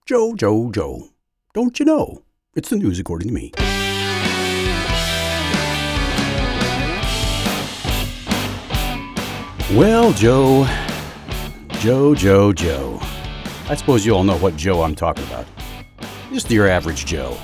Joe. Don't you know? It's the news according to me. Well, Joe. I suppose you all know what Joe I'm talking about. Just your average Joe.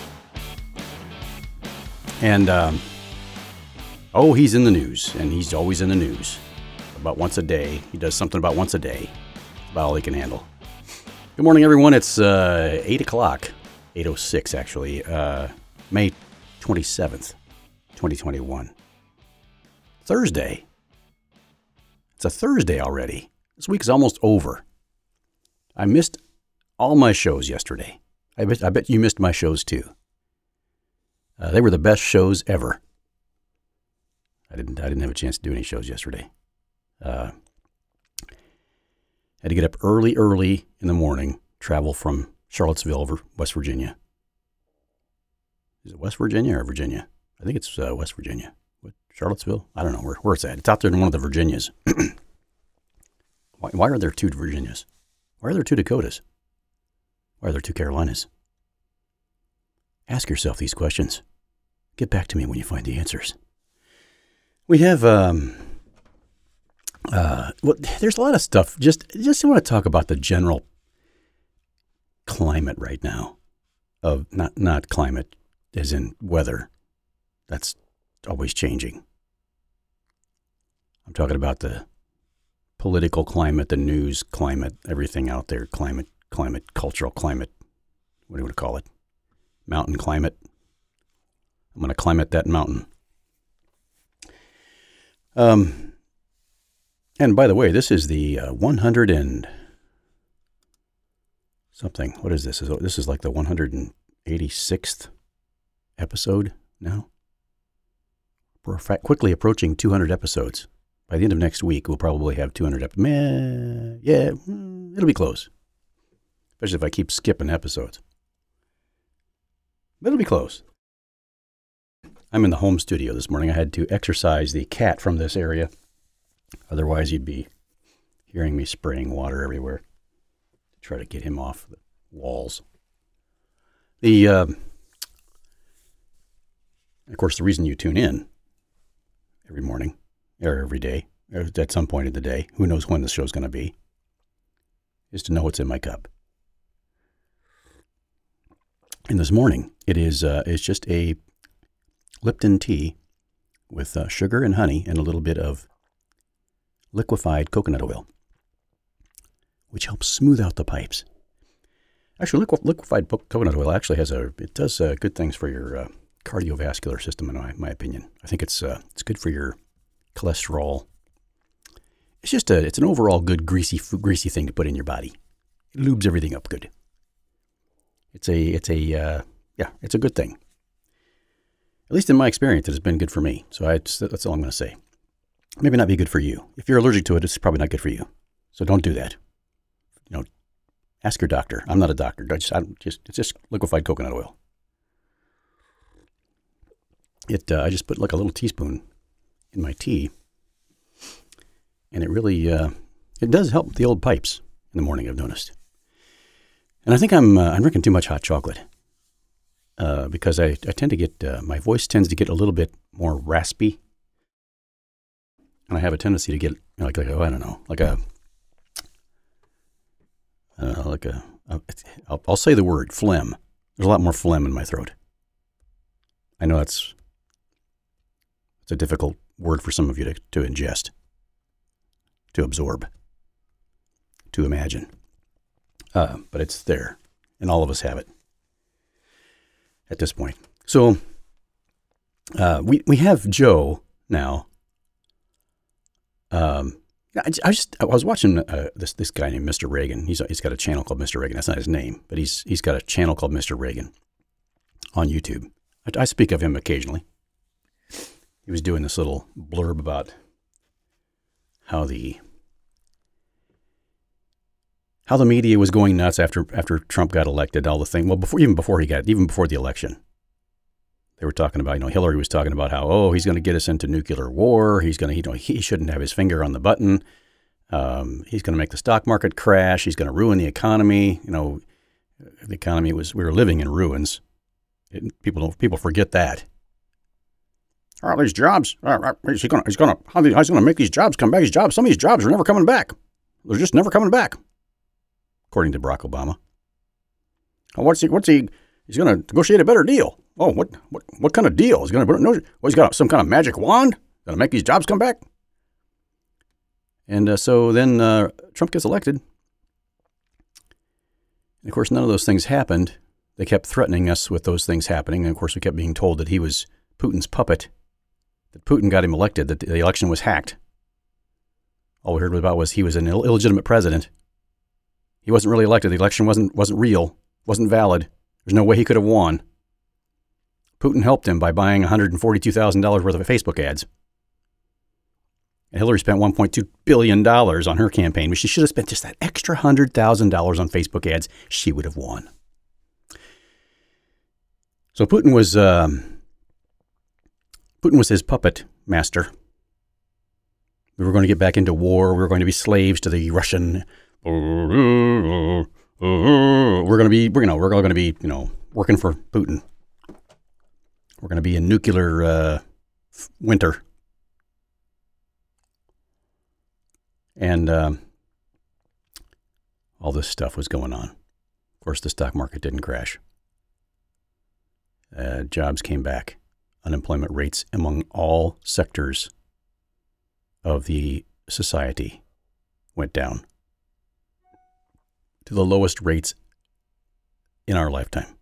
And, he's in the news, and he's always in the news. About once a day. He does something about once a day. About all he can handle. Good morning, everyone. It's 8 o'clock. 8:06, actually. May 27th, 2021. Thursday. It's a Thursday already. This week is almost over. I missed all my shows yesterday. I bet you missed my shows too. They were the best shows ever. I didn't have a chance to do any shows yesterday. Had to get up early in the morning, travel from Charlottesville, West Virginia. Is it West Virginia or Virginia? I think it's West Virginia. What, Charlottesville? I don't know where it's at. It's out there in one of the Virginias. Why are there two Virginias? Why are there two Dakotas? Why are there two Carolinas? Ask yourself these questions. Get back to me when you find the answers. We have, there's a lot of stuff. Just want to talk about the general climate right now. Of not climate as in weather. That's always changing. I'm talking about the political climate, the news climate, everything out there, climate, cultural climate, what do you want to call it? Mountain climate. I'm going to climate that mountain. And by the way, this is the 100 and something. What is this? This is like the 186th episode now. We're quickly approaching 200 episodes. By the end of next week, we'll probably have 200 episodes. Yeah, it'll be close. Especially if I keep skipping episodes. But it'll be close. I'm in the home studio this morning. I had to exercise the cat from this area. Otherwise, you'd be hearing me spraying water everywhere to try to get him off the walls. Of course, the reason you tune in every morning or every day, or at some point in the day, who knows when the show's going to be, is to know what's in my cup. And this morning, it's just a Lipton tea with sugar and honey and a little bit of liquefied coconut oil, which helps smooth out the pipes. Actually, liquefied coconut oil actually does good things for your cardiovascular system, in my opinion. I think it's good for your cholesterol. It's an overall good greasy thing to put in your body. It lubes everything up good. It's a good thing. At least in my experience, it has been good for me. So that's all I'm going to say. Maybe not be good for you. If you're allergic to it, it's probably not good for you. So don't do that. Ask your doctor. I'm not a doctor. It's just liquefied coconut oil. I just put like a little teaspoon in my tea, and it really it does help the old pipes in the morning, I've noticed. And I think I'm drinking too much hot chocolate because I tend to get my voice tends to get a little bit more raspy, and I have a tendency to get I'll say the word phlegm. There's a lot more phlegm in my throat. I know it's a difficult word for some of you to ingest, to absorb, to imagine. But it's there, and all of us have it at this point. So we have Joe now. I was watching this guy named Mr. Reagan. He's got a channel called Mr. Reagan. That's not his name, but he's got a channel called Mr. Reagan on YouTube. I speak of him occasionally. He was doing this little blurb about how the media was going nuts after Trump got elected, all the thing. Well, even before the election, they were talking about, Hillary was talking about how, he's going to get us into nuclear war. He's going to, he shouldn't have his finger on the button. He's going to make the stock market crash. He's going to ruin the economy. The economy we were living in ruins. People forget that. All these jobs, he's gonna make these jobs come back. Some of these jobs are never coming back. They're just never coming back, according to Barack Obama. Oh, he's gonna negotiate a better deal. Oh, what kind of deal? He's got some kind of magic wand gonna make these jobs come back. And so then Trump gets elected. And of course, none of those things happened. They kept threatening us with those things happening. And of course, we kept being told that he was Putin's puppet, that Putin got him elected, that the election was hacked. All we heard about was he was an illegitimate president. He wasn't really elected. The election wasn't real, wasn't valid. There's no way he could have won. Putin helped him by buying $142,000 worth of Facebook ads. And Hillary spent $1.2 billion on her campaign, but she should have spent just that extra $100,000 on Facebook ads. She would have won. So Putin was his puppet master. We were going to get back into war. We were going to be slaves to the Russian. We're all going to be, working for Putin. We're going to be in nuclear winter. And all this stuff was going on. Of course, the stock market didn't crash. Jobs came back. Unemployment rates among all sectors of the society went down to the lowest rates in our lifetime.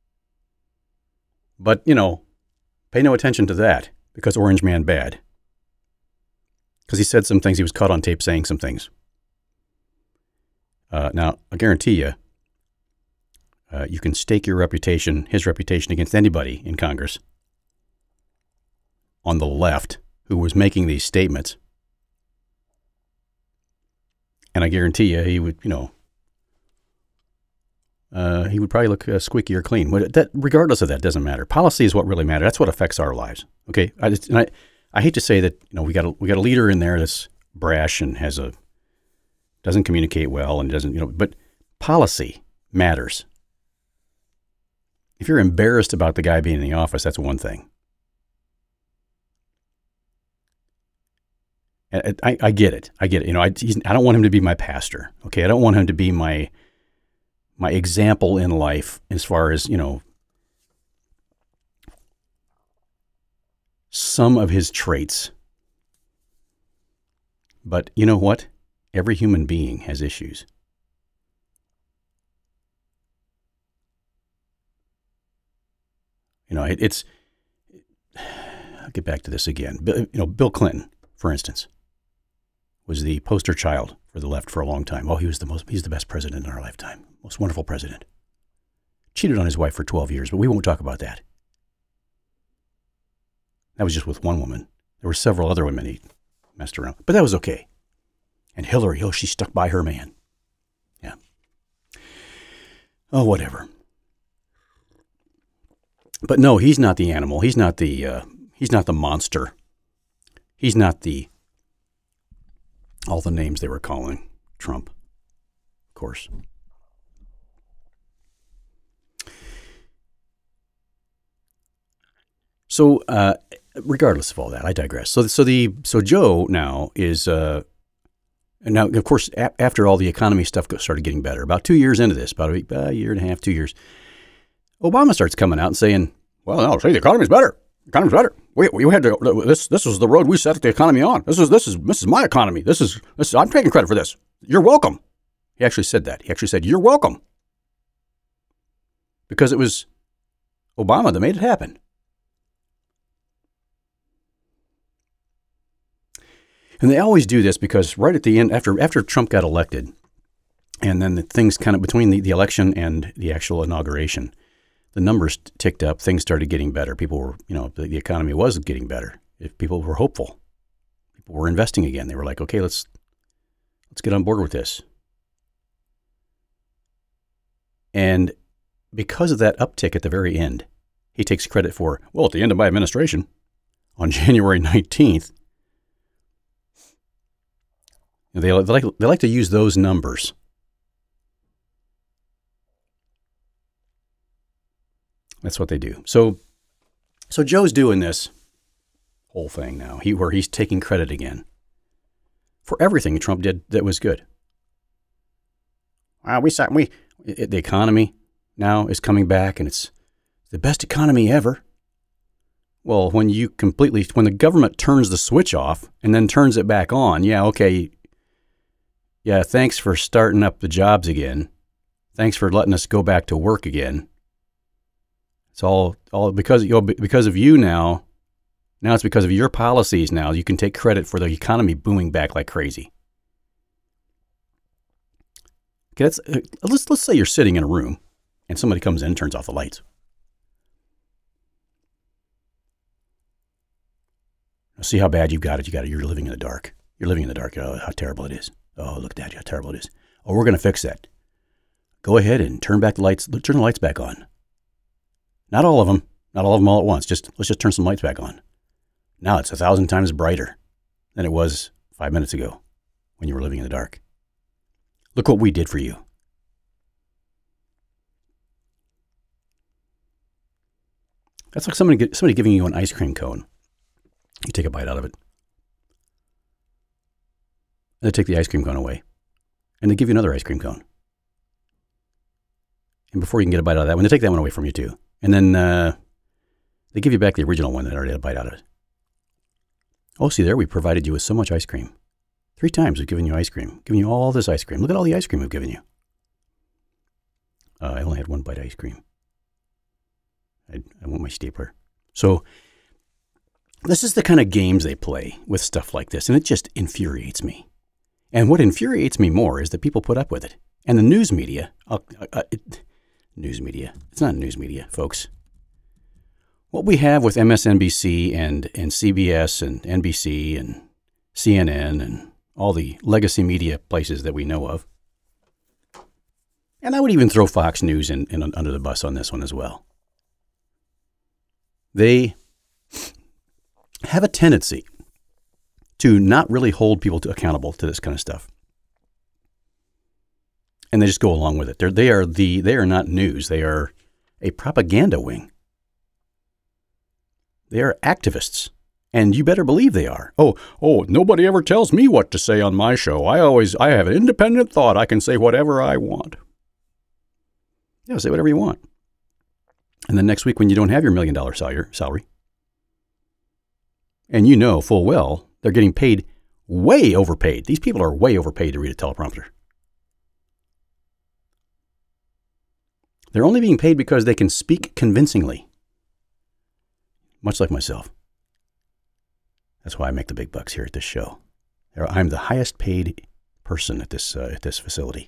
But, pay no attention to that because Orange Man bad. Because he said some things, he was caught on tape saying some things. Now, I guarantee you, you can stake your reputation, his reputation, against anybody in Congress on the left who was making these statements. And I guarantee you, he would, he would probably look squeaky or clean. But regardless of that, doesn't matter. Policy is what really matters. That's what affects our lives. Okay, I hate to say that we got a leader in there that's brash and doesn't communicate well and doesn't but policy matters. If you're embarrassed about the guy being in the office, that's one thing. And I get it. I don't want him to be my pastor. Okay, I don't want him to be my example in life as far as some of his traits. But you know what? Every human being has issues. I'll get back to this again. Bill Clinton, for instance, was the poster child for the left for a long time. Oh, he's the best president in our lifetime. Most wonderful president. Cheated on his wife for 12 years, but we won't talk about that. That was just with one woman. There were several other women he messed around, but that was okay. And Hillary, she stuck by her man. Yeah. Oh, whatever. But no, he's not the animal. He's not the monster. He's not all the names they were calling Trump, of course. So, regardless of all that, I digress. So Joe now is, and now of course after all the economy stuff started getting better, about 2 years into this, about a year and a half, 2 years, Obama starts coming out and saying, "Well, no, see, the economy's better. The economy's better. We had to. This was the road we set the economy on. This is my economy. This is. I'm taking credit for this. You're welcome." He actually said that. He actually said, "You're welcome," because it was Obama that made it happen. And they always do this because right at the end, after Trump got elected, and then the things kind of between the election and the actual inauguration, the numbers ticked up. Things started getting better. People were, the economy was getting better. If people were hopeful, people were investing again. They were like, okay, let's get on board with this. And because of that uptick at the very end, he takes credit for, well, at the end of my administration, on January 19th, they like to use those numbers That's what they do. So Joe's doing this whole thing now, where he's taking credit again for everything Trump did that was good. The economy now is coming back, and it's the best economy ever. Well, when the government turns the switch off and then turns it back on, yeah, okay. Yeah, thanks for starting up the jobs again. Thanks for letting us go back to work again. It's all because of you now. Now it's because of your policies now. You can take credit for the economy booming back like crazy. Okay, let's say you're sitting in a room and somebody comes in and turns off the lights. Now see how bad you've got it. You're living in the dark. You're living in the dark. Oh, how terrible it is. Oh, look at that. How terrible it is. Oh, we're going to fix that. Go ahead and turn the lights back on. Not all of them all at once. Let's just turn some lights back on. Now it's 1,000 times brighter than it was 5 minutes ago when you were living in the dark. Look what we did for you. That's like somebody giving you an ice cream cone. You take a bite out of it. And they take the ice cream cone away. And they give you another ice cream cone. And before you can get a bite out of that one, they take that one away from you too. And then they give you back the original one that already had a bite out of it. Oh, see there, we provided you with so much ice cream. 3 times we've given you ice cream. Given you all this ice cream. Look at all the ice cream we've given you. I only had 1 bite of ice cream. I want my stapler. So this is the kind of games they play with stuff like this, and it just infuriates me. And what infuriates me more is that people put up with it. And the news media, it's not news media, folks. What we have with MSNBC and CBS and NBC and CNN and all the legacy media places that we know of. And I would even throw Fox News in under the bus on this one as well. They have a tendency to not really hold people accountable to this kind of stuff. And they just go along with it. They are not news. They are a propaganda wing. They are activists. And you better believe they are. Oh, nobody ever tells me what to say on my show. I have an independent thought. I can say whatever I want. Yeah, say whatever you want. And then next week when you don't have your $1 million salary, and you know full well they're getting paid way overpaid. These people are way overpaid to read a teleprompter. They're only being paid because they can speak convincingly. Much like myself. That's why I make the big bucks here at this show. I'm the highest paid person at this facility.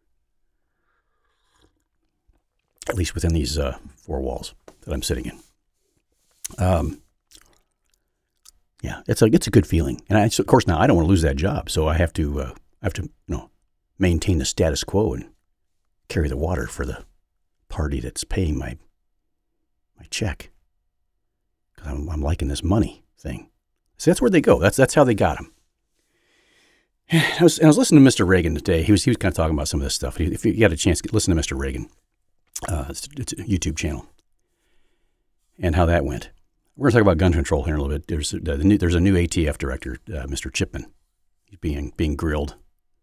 At least within these 4 walls that I'm sitting in. Yeah, it's a good feeling. And of course now I don't want to lose that job, so I have to maintain the status quo and carry the water for the party that's paying my check. Because I'm liking this money thing. See, that's where they go. That's how they got him. I was listening to Mr. Reagan today. He was kind of talking about some of this stuff. If you got a chance, listen to Mr. Reagan. It's a YouTube channel. And how that went. We're going to talk about gun control here in a little bit. There's a new ATF director, Mr. Chipman. He's being grilled.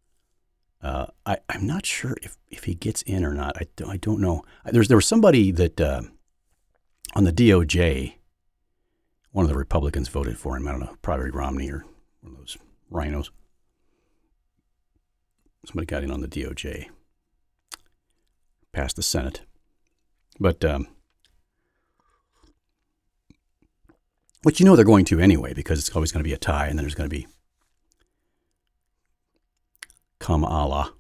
I'm not sure if he gets in or not. I don't know. There was somebody that on the DOJ, one of the Republicans voted for him. I don't know, probably Romney or one of those rhinos. Somebody got in on the DOJ. Passed the Senate. But, which they're going to anyway, because it's always going to be a tie, and then there's going to be Kamala,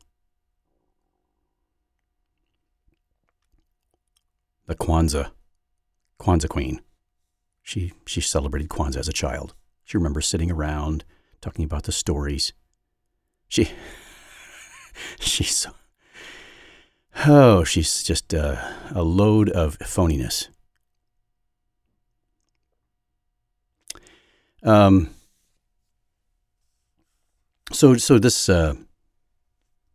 the Kwanzaa queen. She celebrated Kwanzaa as a child. She remembers sitting around talking about the stories. She's just a load of phoniness. So this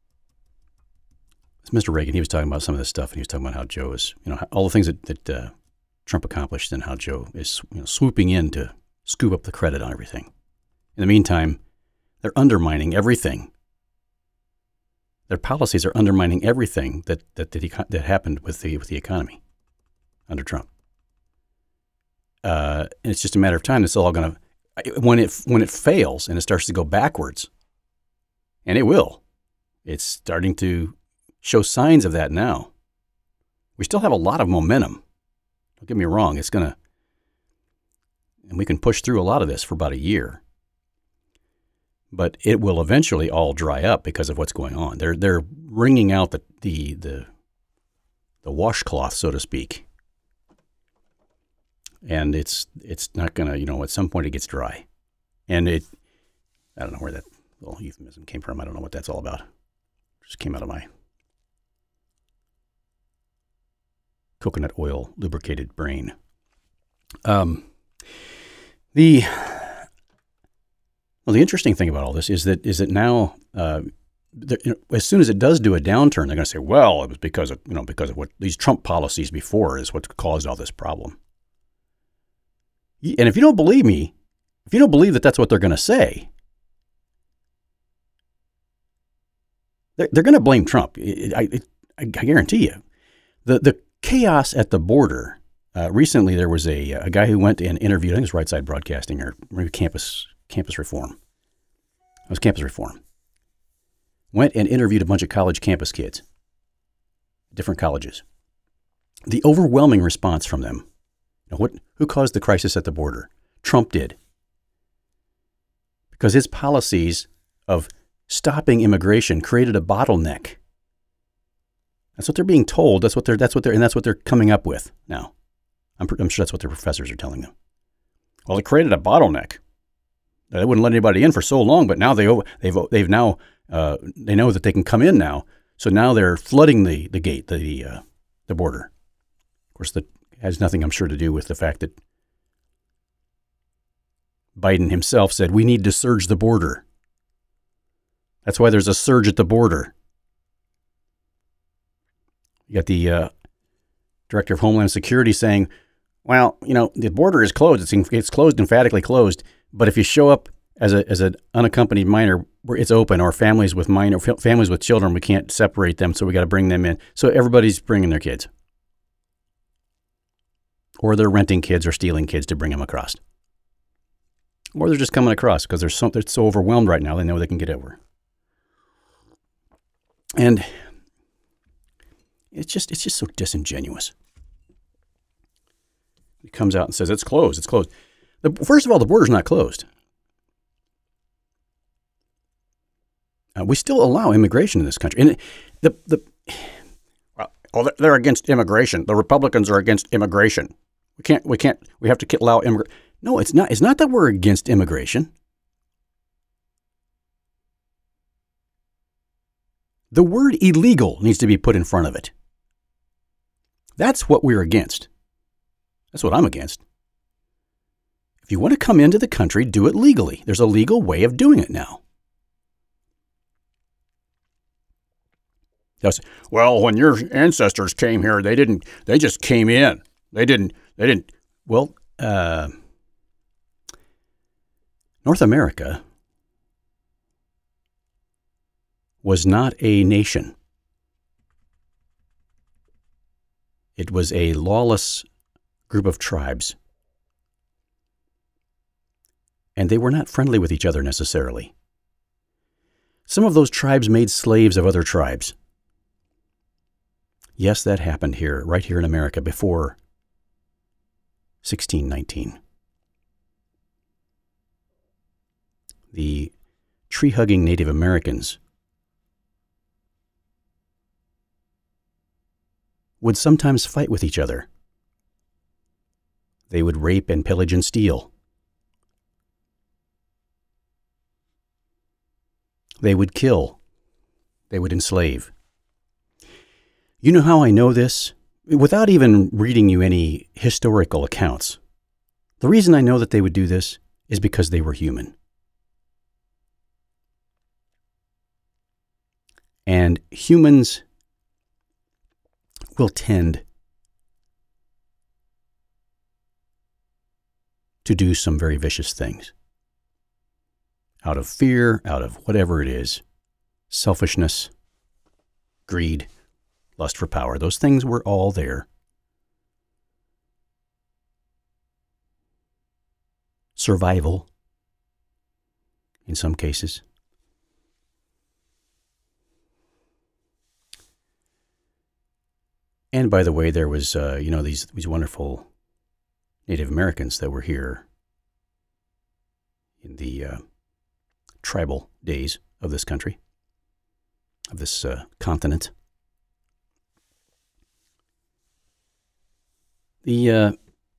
Mr. Reagan, he was talking about some of this stuff, and he was talking about how Joe is, all the things that Trump accomplished and how Joe is swooping in to scoop up the credit on everything. In the meantime, they're undermining everything. Their policies are undermining everything that happened with the economy under Trump. And it's just a matter of time. It's all going to, when it fails and it starts to go backwards, and it will, it's starting to show signs of that now. We still have a lot of momentum. Don't get me wrong. It's going to, and we can push through a lot of this for about a year. But it will eventually all dry up because of what's going on. They're wringing out the washcloth, so to speak. And it's not going to, at some point it gets dry. And I don't know where that little euphemism came from. I don't know what that's all about. It just came out of my coconut oil lubricated brain. The interesting thing about all this is that now, as soon as it does do a downturn, they're going to say, well, it was because of what these Trump policies before is what caused all this problem. And if you don't believe me, if you don't believe that that's what they're going to say, they're going to blame Trump. I guarantee you. The chaos at the border. Recently, there was a guy who went and interviewed, I think it was Right Side Broadcasting or maybe Campus Reform. It was Campus Reform. Went and interviewed a bunch of college campus kids, different colleges. The overwhelming response from them, who caused the crisis at the border? Trump did. Because his policies of stopping immigration created a bottleneck. That's what they're being told. That's what they're coming up with now. I'm sure that's what their professors are telling them. Well, it created a bottleneck. They wouldn't let anybody in for so long, but now they know that they can come in now. So now they're flooding the gate, the border. Of course, that has nothing, I'm sure, to do with the fact that Biden himself said we need to surge the border. That's why there's a surge at the border. You got the Director of Homeland Security saying, well, the border is closed. It's closed, emphatically closed. But if you show up as an unaccompanied minor, it's open. Or families with children, we can't separate them, so we got to bring them in. So everybody's bringing their kids, or they're renting kids or stealing kids to bring them across, or they're just coming across because they're so overwhelmed right now. They know they can get over, and it's just so disingenuous. He comes out and says, it's closed. It's closed. First of all, the border's not closed. We still allow immigration in this country. And they're against immigration. The Republicans are against immigration. We have to allow immigration. No, it's not. It's not that we're against immigration. The word illegal needs to be put in front of it. That's what we're against. That's what I'm against. If you want to come into the country, do it legally. There's a legal way of doing it now. Well, when your ancestors came here, they just came in. They didn't. Well, North America was not a nation. It was a lawless group of tribes. And they were not friendly with each other necessarily. Some of those tribes made slaves of other tribes. Yes, that happened here, right here in America, before 1619. The tree-hugging Native Americans would sometimes fight with each other. They would rape and pillage and steal. They would kill. They would enslave. You know how I know this? Without even reading you any historical accounts. The reason I know that they would do this is because they were human. And humans will tend to do some very vicious things. Out of fear, out of whatever it is, selfishness, greed, lust for power. Those things were all there. Survival, in some cases. And by the way, there was, these wonderful Native Americans that were here in the tribal days of this country, of this continent. The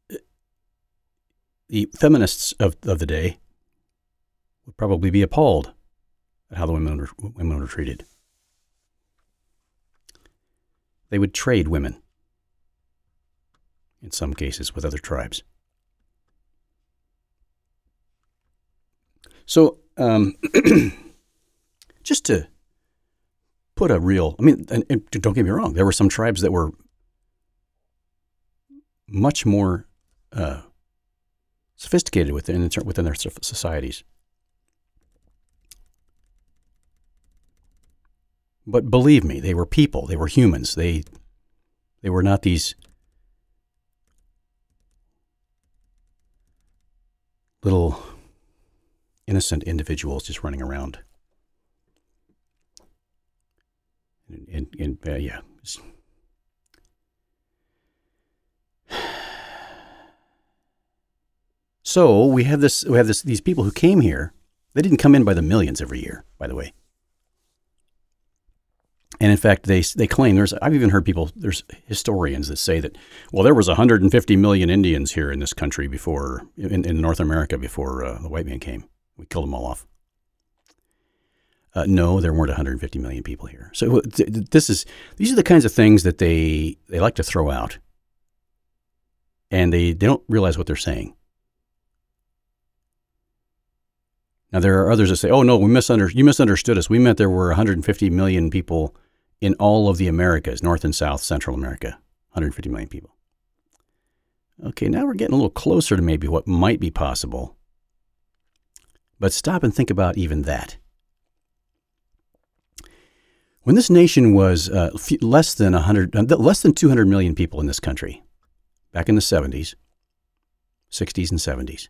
feminists of the day would probably be appalled at how the women were treated. They would trade women, in some cases, with other tribes. So, just to put a real, and don't get me wrong, there were some tribes that were much more sophisticated within their societies. But believe me, they were people. They were humans. They were not these little innocent individuals just running around. Yeah. So we have these people who came here. They didn't come in by the millions every year, by the way. And in fact, they claim, I've even heard there's historians that say that, well, there was 150 million Indians here in this country before, in North America before the white man came. We killed them all off. No, there weren't 150 million people here. So these are the kinds of things that they like to throw out. And they don't realize what they're saying. Now, there are others that say, oh, no, you misunderstood us. We meant there were 150 million people in all of the Americas, North and South, Central America, 150 million people. Okay, now we're getting a little closer to maybe what might be possible. But stop and think about even that. When this nation was less than 200 million people in this country, back in the 70s, 60s and 70s,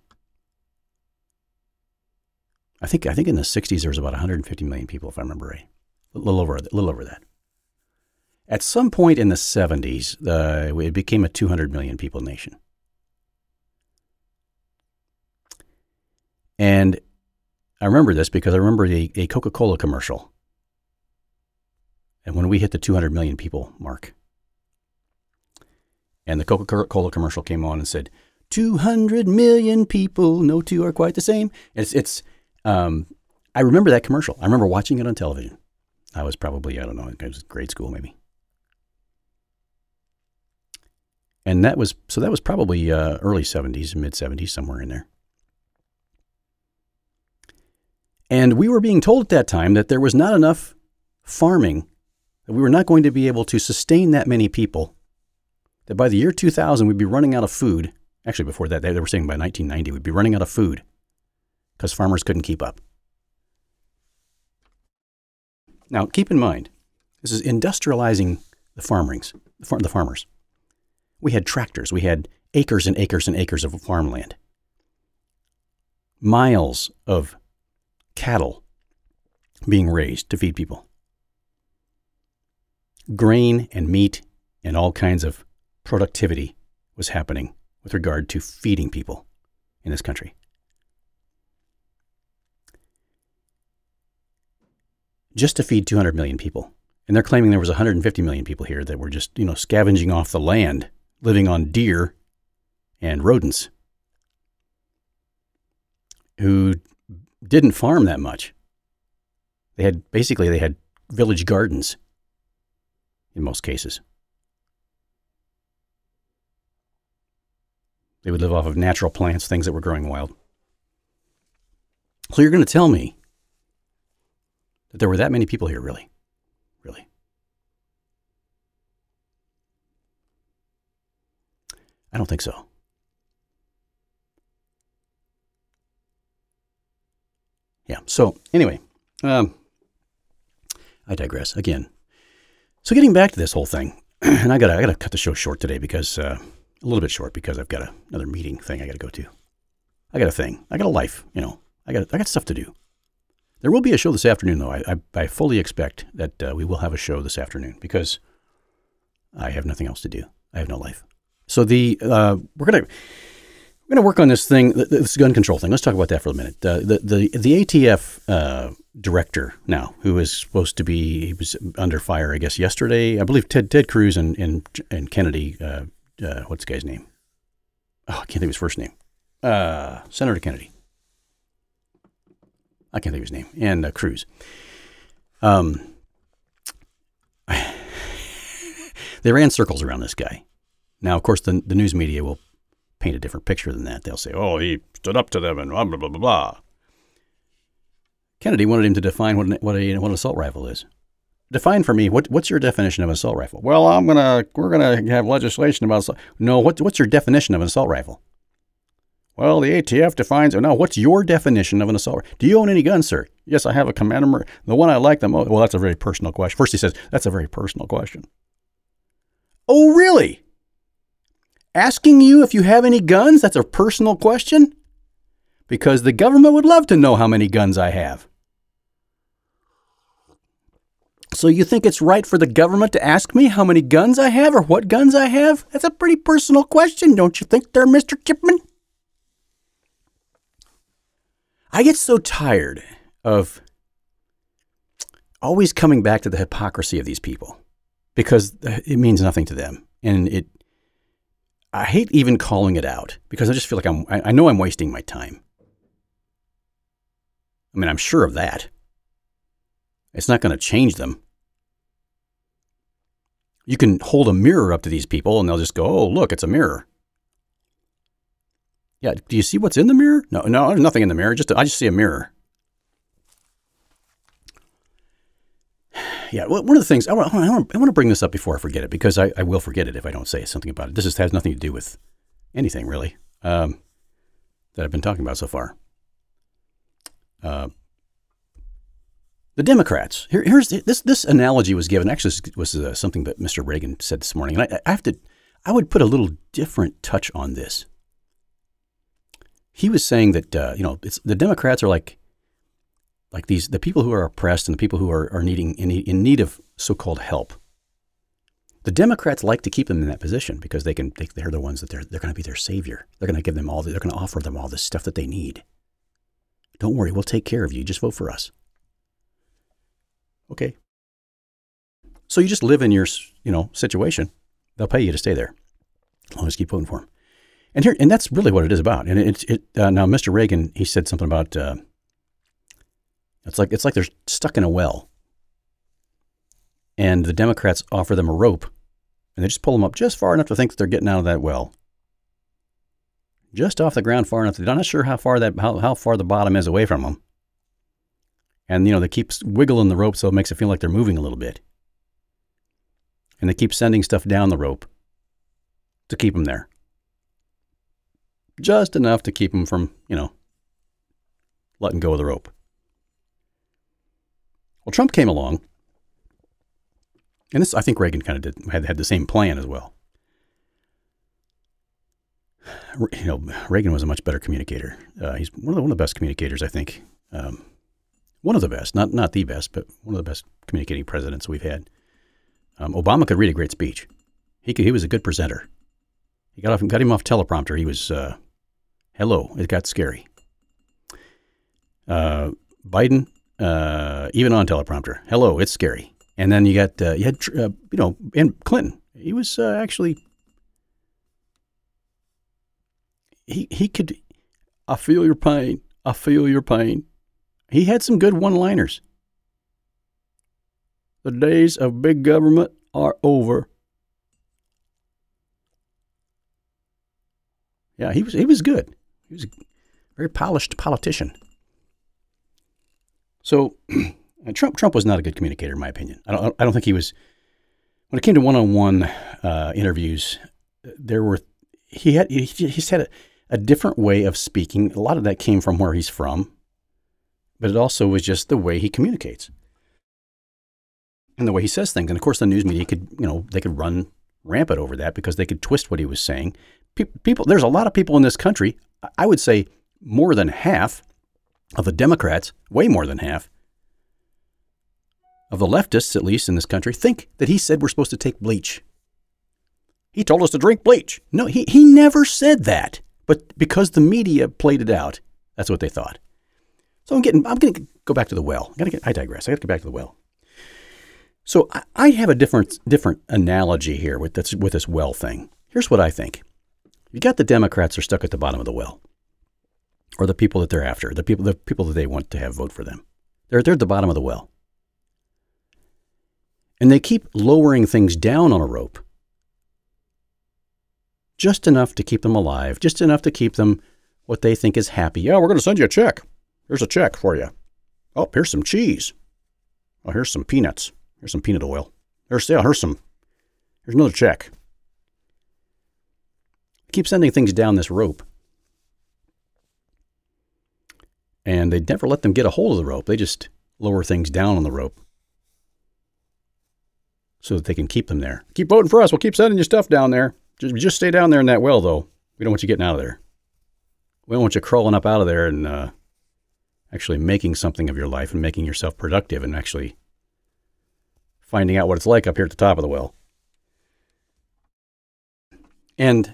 I think in the 60s there was about 150 million people, if I remember right, a little over that. At some point in the 70s, it became a 200 million people nation. And I remember this because I remember a Coca-Cola commercial. And when we hit the 200 million people mark, and the Coca-Cola commercial came on and said, 200 million people, no two are quite the same. I remember that commercial. I remember watching it on television. I was probably, I was grade school maybe. And that was probably early 70s, mid 70s, somewhere in there. And we were being told at that time that there was not enough farming, that we were not going to be able to sustain that many people, that by the year 2000 we'd be running out of food. Actually, before that, they were saying by 1990 we'd be running out of food because farmers couldn't keep up. Now, keep in mind, this is industrializing the farmers. We had tractors. We had acres and acres and acres of farmland. Miles of cattle being raised to feed people. Grain and meat and all kinds of productivity was happening with regard to feeding people in this country. Just to feed 200 million people. And they're claiming there was 150 million people here that were just, scavenging off the land, living on deer and rodents, who didn't farm that much. They had village gardens in most cases. They would live off of natural plants, things that were growing wild. So you're going to tell me that there were that many people here, really? Really? I don't think so. Yeah. So anyway, I digress again. So getting back to this whole thing, and I gotta cut the show short today because a little bit short because I've got another meeting thing I gotta go to. I got a thing. I got a life. I got stuff to do. There will be a show this afternoon, though. I fully expect that we will have a show this afternoon because I have nothing else to do. I have no life. So we're gonna work on this thing, this gun control thing. Let's talk about that for a minute. The ATF director now, who is supposed to be, he was under fire, I guess, yesterday. I believe Ted Cruz and Kennedy. What's the guy's name? Oh, I can't think of his first name. Senator Kennedy. I can't think of his name. And Cruz. They ran circles around this guy. Now, of course, the news media will paint a different picture than that. They'll say, oh, he stood up to them and blah, blah, blah, blah, blah. Kennedy wanted him to define what an assault rifle is. Define for me, what's your definition of an assault rifle? Well, we're going to have legislation about assault. No, what's your definition of an assault rifle? Well, the ATF defines it. No, what's your definition of an assault rifle? Do you own any guns, sir? Yes, I have a Commander. The one I like the most. Well, that's a very personal question. First he says, that's a very personal question. Oh, really? Asking you if you have any guns, that's a personal question? Because the government would love to know how many guns I have. So you think it's right for the government to ask me how many guns I have or what guns I have? That's a pretty personal question, don't you think there, Mr. Chipman? I get so tired of always coming back to the hypocrisy of these people because it means nothing to them. And I hate even calling it out because I just feel like I know I'm wasting my time. I mean, I'm sure of that. It's not going to change them. You can hold a mirror up to these people and they'll just go, oh, look, it's a mirror. Yeah, do you see what's in the mirror? No, there's nothing in the mirror. I just see a mirror. Yeah, well, one of the things, I want to bring this up before I forget it, because I will forget it if I don't say something about it. This has nothing to do with anything, really, that I've been talking about so far. The Democrats. Here's this analogy was given. Actually, was something that Mr. Reagan said this morning, and I would put a little different touch on this. He was saying that it's the Democrats are like the people who are oppressed and the people who are in need of so-called help. The Democrats like to keep them in that position because they're the ones that they're going to be their savior. They're going to give them they're going to offer them all this stuff that they need. Don't worry, we'll take care of you. Just vote for us. Okay. So you just live in your situation. They'll pay you to stay there as long as you keep voting for them. And that's really what it is about. And now Mr. Reagan, he said something about it's like they're stuck in a well, and the Democrats offer them a rope, and they just pull them up just far enough to think that they're getting out of that well, just off the ground far enough. They're not sure how far the bottom is away from them, and they keep wiggling the rope so it makes it feel like they're moving a little bit, and they keep sending stuff down the rope to keep them there. Just enough to keep them from, letting go of the rope. Well, Trump came along, and I think Reagan kind of had the same plan as well. Reagan was a much better communicator. He's one of the best communicators, I think. One of the best, not the best, but one of the best communicating presidents we've had. Obama could read a great speech. He was a good presenter. Got him off teleprompter. He was, hello, it got scary. Biden, even on teleprompter, hello, it's scary. And then you had and Clinton. He was actually, he could, I feel your pain. I feel your pain. He had some good one-liners. The days of big government are over. Yeah, he was good. He was a very polished politician. So Trump was not a good communicator, in my opinion. I don't think he was. When it came to one-on-one interviews, he's had a different way of speaking. A lot of that came from where he's from. but it also was just the way he communicates and the way he says things. And of course, the news media they could run rampant over that because they could twist what he was saying. People, there's a lot of people in this country, I would say more than half of the Democrats, way more than half of the leftists, at least in this country, think that he said we're supposed to take bleach. He told us to drink bleach. No, he never said that. But because the media played it out, that's what they thought. So I'm going to go back to the well. I digress. I got to get back to the well. So I have a different analogy here with this well thing. Here's what I think. You got the Democrats are stuck at the bottom of the well, or the people that they're after, the people that they want to have vote for them. They're at the bottom of the well. And they keep lowering things down on a rope just enough to keep them alive, just enough to keep them what they think is happy. Yeah, we're going to send you a check. Here's a check for you. Oh, here's some cheese. Oh, here's some peanuts. Here's some peanut oil. Here's another check. Keep sending things down this rope. And they never let them get a hold of the rope. They just lower things down on the rope so that they can keep them there. Keep voting for us. We'll keep sending you stuff down there. Just stay down there in that well, though. We don't want you getting out of there. We don't want you crawling up out of there and actually making something of your life and making yourself productive and actually finding out what it's like up here at the top of the well. And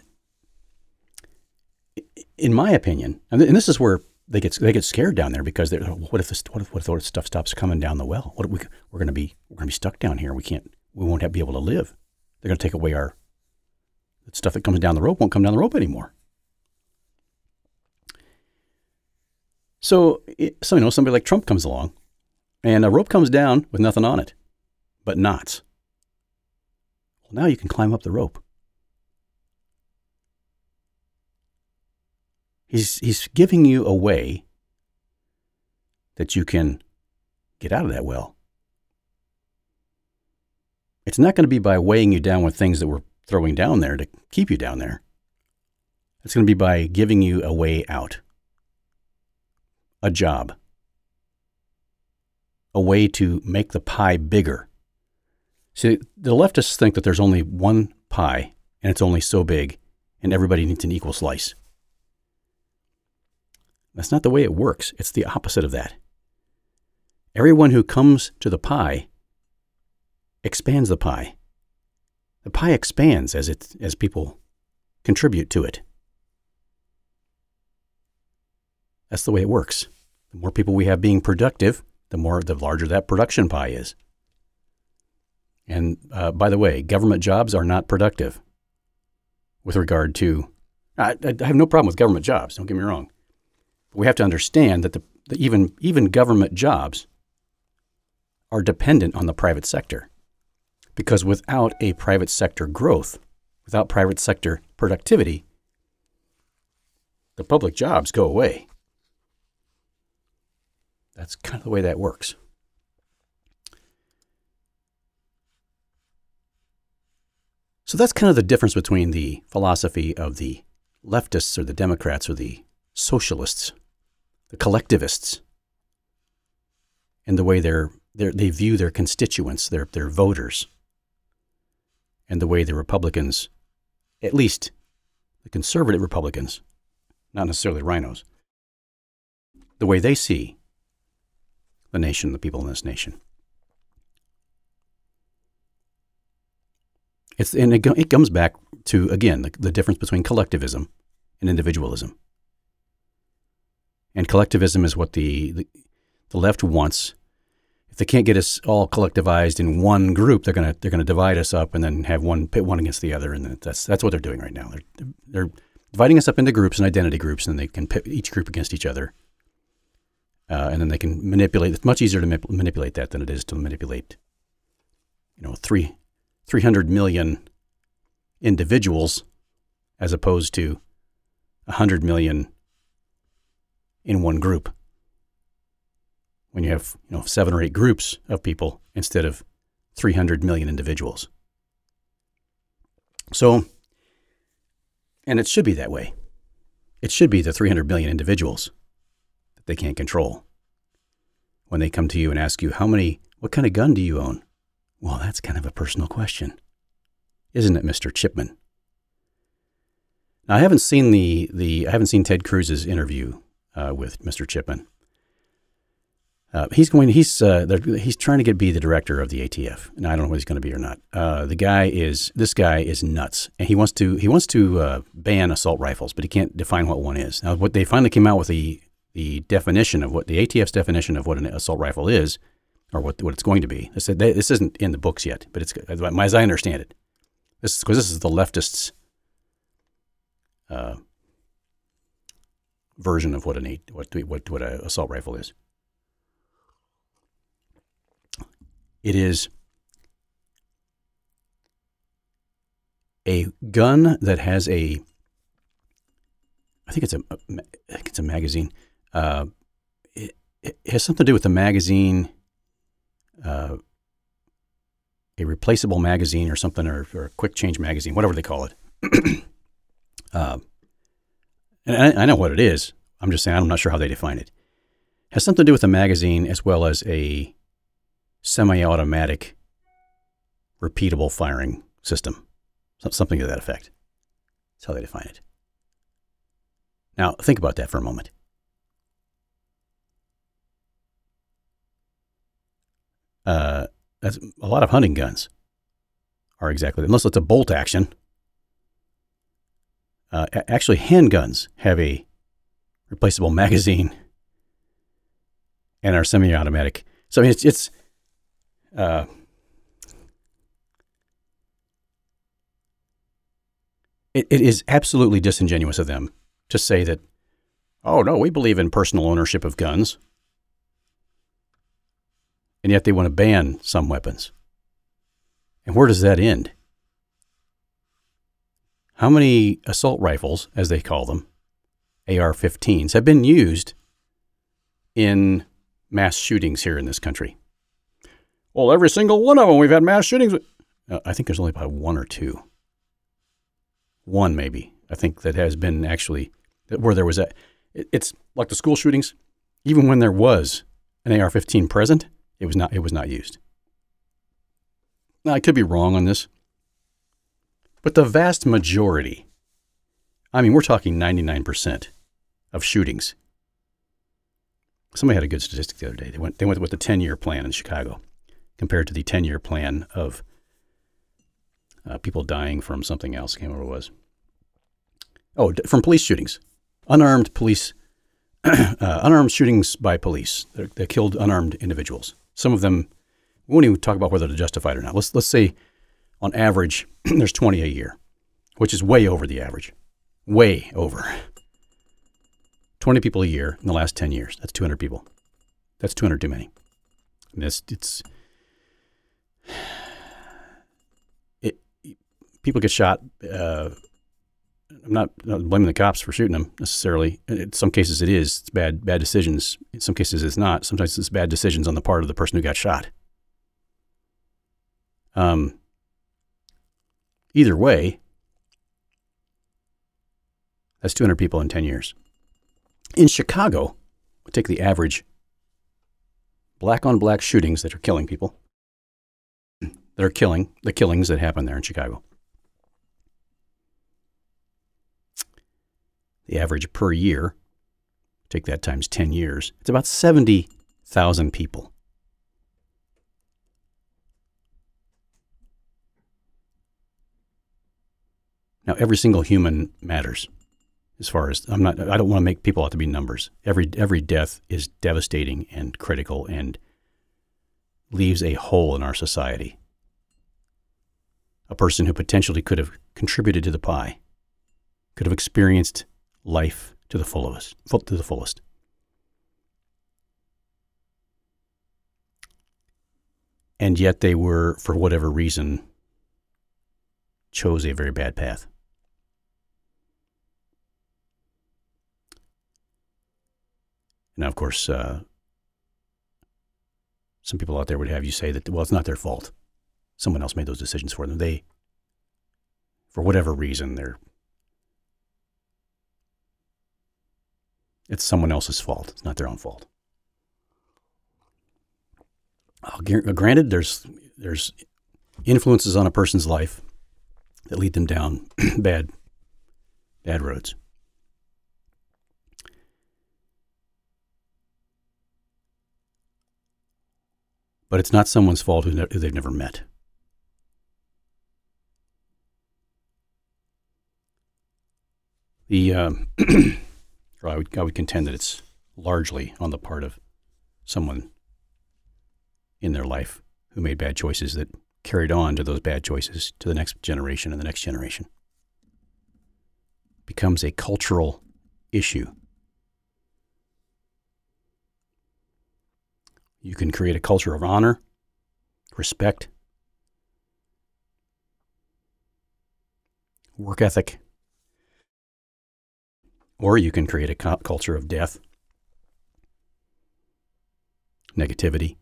in my opinion, and this is where they get scared down there because what if the stuff stops coming down the well? We're going to be stuck down here. We won't be able to live. They're going to take away the stuff that comes down the rope won't come down the rope anymore. So somebody like Trump comes along, and a rope comes down with nothing on it, but knots. Well, now you can climb up the rope. He's giving you a way that you can get out of that well. It's not going to be by weighing you down with things that we're throwing down there to keep you down there. It's going to be by giving you a way out, a job, a way to make the pie bigger. See, the leftists think that there's only one pie and it's only so big and everybody needs an equal slice. That's not the way it works. It's the opposite of that. Everyone who comes to the pie expands the pie. The pie expands as people contribute to it. That's the way it works. The more people we have being productive, the larger that production pie is. And by the way, government jobs are not productive. With regard to, I have no problem with government jobs. Don't get me wrong. But we have to understand that even government jobs are dependent on the private sector. Because without a private sector growth, without private sector productivity, the public jobs go away. That's kind of the way that works. So that's kind of the difference between the philosophy of the leftists or the Democrats or the socialists, the collectivists, and the way they view their constituents, their voters, and the way the Republicans, at least the conservative Republicans, not necessarily rhinos, the way they see the nation, the people in this nation. It comes back to, again, the difference between collectivism and individualism. And collectivism is what the left wants. If they can't get us all collectivized in one group, they're going to divide us up and then have pit one against the other, and that's what they're doing right now. They're dividing us up into groups and identity groups, and they can pit each group against each other, and then they can manipulate. It's much easier to manipulate that than it is to manipulate, 300 million individuals as opposed to 100 million in one group. When you have 7 or 8 groups of people instead of 300 million individuals. So, and it should be that way. It should be the 300 million individuals that they can't control. when they come to you and ask you, what kind of gun do you own? Well, that's kind of a personal question, isn't it, Mr. Chipman? Now, I haven't seen I haven't seen Ted Cruz's interview with Mr. Chipman. He's trying to be the director of the ATF, and I don't know what he's going to be or not. This guy is nuts, and he wants to ban assault rifles, but he can't define what one is. Now, what they finally came out with the definition of what the ATF's definition of what an assault rifle is, or what it's going to be. This isn't in the books yet, but it's, as I understand it, this is the leftists' version of what an assault rifle is. It is a gun that has I think it's a magazine. It has something to do with the magazine, a replaceable magazine or something, or a quick change magazine, whatever they call it. And I know what it is. I'm just saying I'm not sure how they define it. It has something to do with the magazine as well as a semi-automatic, repeatable firing system, something to that effect. That's how they define it. Now, think about that for a moment. That's a lot of hunting guns are exactly, unless it's a bolt action. Actually, handguns have a replaceable magazine and are semi-automatic. So I mean, it is absolutely disingenuous of them to say that, oh no, we believe in personal ownership of guns, and yet they want to ban some weapons. And where does that end? How many assault rifles, as they call them, AR-15s, have been used in mass shootings here in this country? Well, every single one of them, we've had mass shootings. I think there's only about one or two. One, maybe. I think that has been actually, where there was it's like the school shootings. Even when there was an AR-15 present, it was not used. Now, I could be wrong on this, but the vast majority, I mean, we're talking 99% of shootings. Somebody had a good statistic the other day. They went with the 10-year plan in Chicago, compared to the 10-year plan of people dying from something else. I can't remember what it was. Oh, from police shootings. Unarmed shootings by police. They killed unarmed individuals. Some of them, we won't even talk about whether they're justified or not. Let's say on average, there's 20 a year, which is way over the average. Way over. 20 people a year in the last 10 years. That's 200 people. That's 200 too many. People get shot. I'm not blaming the cops for shooting them necessarily. In some cases it is. It's bad decisions. In some cases it's not. Sometimes it's bad decisions on the part of the person who got shot. Either way, that's 200 people in 10 years. In Chicago, we take the average black-on-black shootings that are killing people, the killings that happen there in Chicago. The average per year, take that times 10 years, it's about 70,000 people. Now, every single human matters. As far as I don't want to make people out to be numbers. Every death is devastating and critical and leaves a hole in our society. A person who potentially could have contributed to the pie, could have experienced life to the fullest. And yet they were, for whatever reason, chose a very bad path. Now, of course, some people out there would have you say that, well, it's not their fault. Someone else made those decisions for them. They, for whatever reason, it's someone else's fault. It's not their own fault. Granted, there's influences on a person's life that lead them down bad roads. But it's not someone's fault who they've never met. I would contend that it's largely on the part of someone in their life who made bad choices that carried on to those bad choices to the next generation and the next generation. Becomes a cultural issue. You can create a culture of honor, respect, work ethic, or you can create a culture of death, negativity,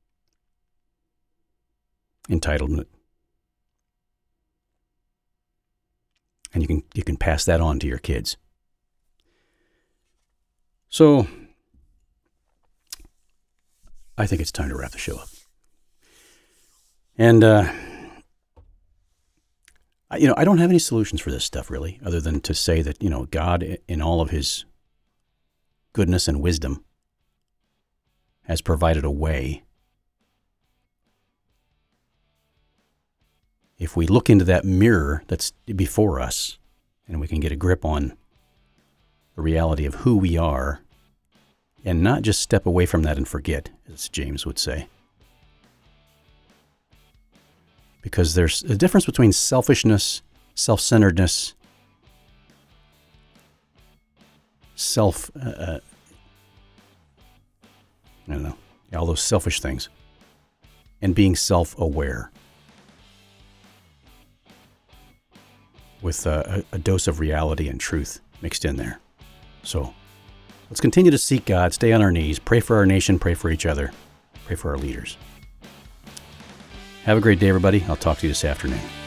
entitlement, and you can pass that on to your kids. So I think it's time to wrap the show up. And I don't have any solutions for this stuff really, other than to say that God, in all of His goodness and wisdom, has provided a way. If we look into that mirror that's before us, and we can get a grip on the reality of who we are, and not just step away from that and forget, as James would say. Because there's a difference between selfishness, self-centeredness, all those selfish things, and being self-aware with a dose of reality and truth mixed in there. So let's continue to seek God, stay on our knees, pray for our nation, pray for each other, pray for our leaders. Have a great day, everybody. I'll talk to you this afternoon.